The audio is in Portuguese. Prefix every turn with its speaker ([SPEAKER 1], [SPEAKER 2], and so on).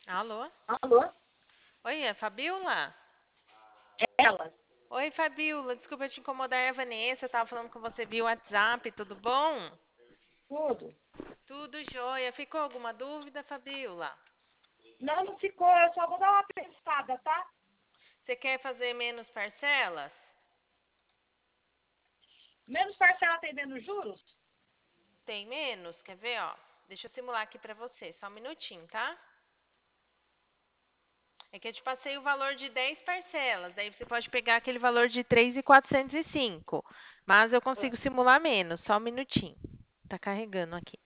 [SPEAKER 1] Alô?
[SPEAKER 2] Alô?
[SPEAKER 1] Oi, é Fabiola?
[SPEAKER 2] Ela?
[SPEAKER 1] Oi, Fabiola, desculpa te incomodar, é a Vanessa, eu tava falando com você via WhatsApp, tudo bom?
[SPEAKER 2] Tudo?
[SPEAKER 1] Tudo jóia. Ficou alguma dúvida, Fabiola?
[SPEAKER 2] Não, não ficou. Eu só vou dar uma pensada, tá?
[SPEAKER 1] Você quer fazer menos parcelas?
[SPEAKER 2] Menos parcela tem menos juros?
[SPEAKER 1] Tem menos? Quer ver, ó? Deixa eu simular aqui pra você, só um minutinho, tá? É que eu te passei o valor de 10 parcelas, daí você pode pegar aquele valor de 3.405. Mas eu consigo simular menos, só um minutinho. Tá carregando aqui.